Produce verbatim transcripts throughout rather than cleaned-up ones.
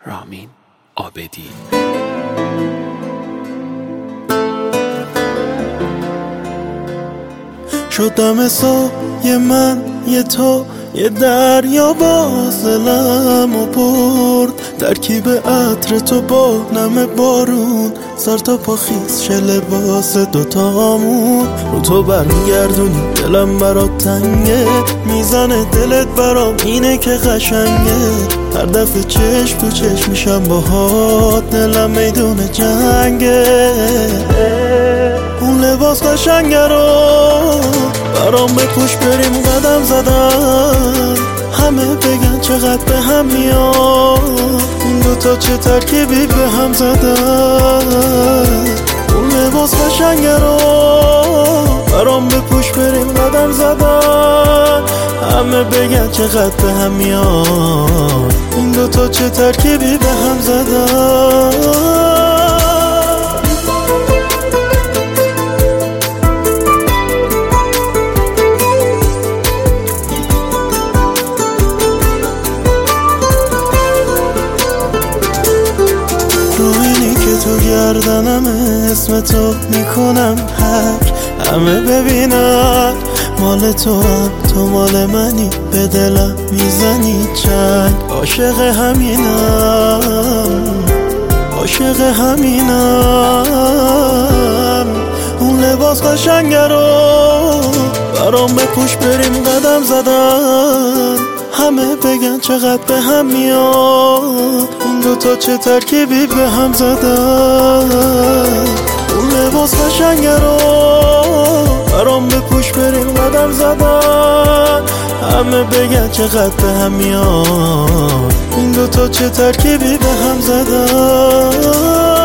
رامین عابدی. شدم سایه من یه تو یه دریا باز دلم و برد، ترکیب عطر تو با نم بارون، سر تا پا خیز شه لباس دوتامون. رو تو برمیگردونی دلم برات تنگه، میزنه دلت برام اینه که قشنگه. هر دفعه چشم تو چشم میشم باهات، دلم میدون جنگه. اون لباس قشنگه رو برام بپوش بریم قدم زدن، همه بگن چقدر به هم میاد این دوتا چه ترکیبی به هم زدن. اون لباس قشنگه رو برام بپوش بریم قدم زدن، همه بگن چقدر به هم میاد این دوتا چه ترکیبی به هم زدن. تو گردنم اسم تو میکنم حک، همه ببینن مال تو هم تو مال منی، به دلم میزنی چنگ. عاشق همینم عاشق همینم. اون لباس قشنگه رو برام بپوش بریم قدم زدن، همه بگن چقدر به هم میاد این دوتا چه ترکیبی به هم زدن. اون لباس قشنگه رو برام بپوش بریم قدم زدن، همه بگن چقدر به هم میاد این دوتا چه ترکیبی به هم زدن.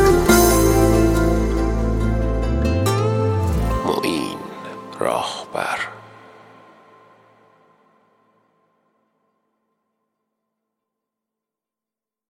معین راهبر.